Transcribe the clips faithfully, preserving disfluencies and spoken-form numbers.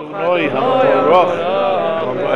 Noi Hamaroch. Go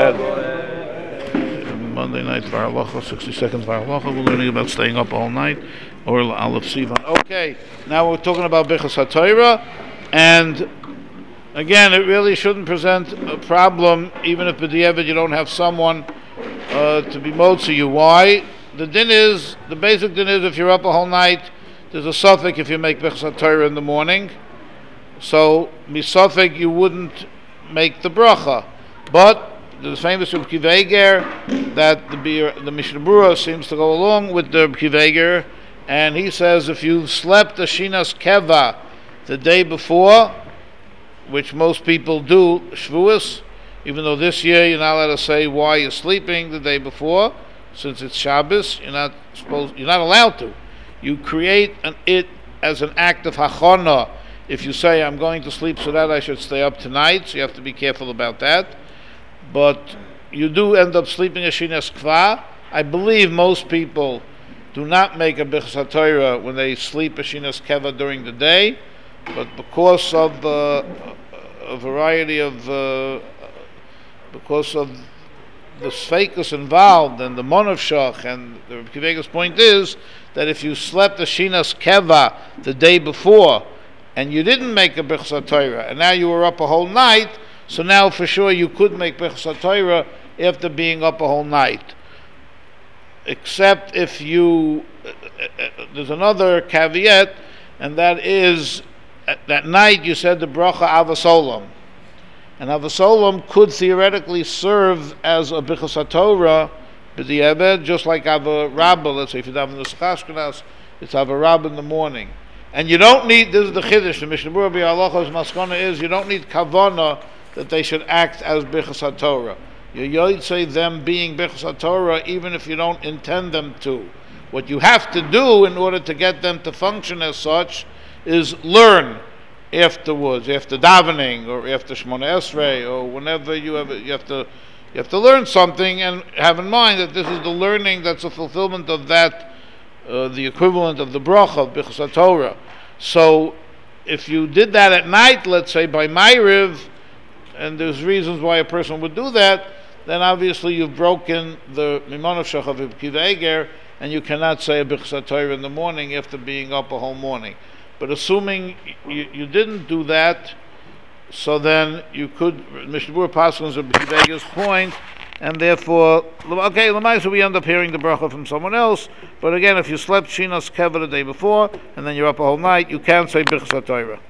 ahead. Monday night for halacha, sixty seconds for halacha. We're learning about staying up all night, or Aleph Sivan. Okay, now we're talking about Birchas HaTorah, and again, it really shouldn't present a problem, even if b'diavad you don't have someone uh, to be motzi you. Why? The din is, the basic din is, if you're up a whole night, there's a suffix if you make Birchas HaTorah in the morning. So, misafek, you wouldn't make the bracha. But there's famous Reb Akiva Eiger that the, the Mishnah Berurah seems to go along with the Reb Akiva Eiger, and he says if you've slept a Shinas Keva the day before, which most people do, Shavuos, even though this year you're not allowed to say why you're sleeping the day before, since it's Shabbos, you're not supposed, you're not allowed to. You create an it as an act of hachana. If you say, I'm going to sleep so that I should stay up tonight, so you have to be careful about that. But you do end up sleeping a Shinas Kva. I believe most people do not make a Birchas HaTorah when they sleep a Shinas Keva during the day, but because of uh, a variety of, uh, because of the Sfeikus involved and the Monavshach, and the Reb Akiva Eiger's point is that if you slept a Shinas Keva the day before, and you didn't make a Birchas HaTorah, and now you were up a whole night, so now for sure you could make Birchas HaTorah after being up a whole night. Except if you, uh, uh, there's another caveat, and that is, at that night you said the bracha Avasolam. And Avasolam could theoretically serve as a Birchas HaTorah, b'diavad, just like Ava Rabbah. Let's say if you have the Schashkanas, it's Ava Rabbah in the morning. And you don't need, this is the Chiddush, the Mishnah Berurah B'Halacha's Maskana is, you don't need Kavana that they should act as Birchas HaTorah. You yoid say them being Birchas HaTorah even if you don't intend them to. What you have to do in order to get them to function as such is learn afterwards, after davening or after Shemona Esrei or whenever you have, you have to, you have to learn something and have in mind that this is the learning that's a fulfillment of that. Uh, the equivalent of the bracha of Birchas HaTorah. So, if you did that at night, let's say by Ma'ariv, and there's reasons why a person would do that, then obviously you've broken the Mimonavshach of Reb Akiva Eiger, and you cannot say a Birchas HaTorah in the morning after being up a whole morning. But assuming you, you didn't do that, so then you could, Mishnah Berurah Paschal's Reb Akiva Eiger's point, and therefore, okay, Lamaisa, we end up hearing the bracha from someone else, but again, if you slept Shinas Keva the day before, and then you're up a whole night, you can say Birchas HaTorah.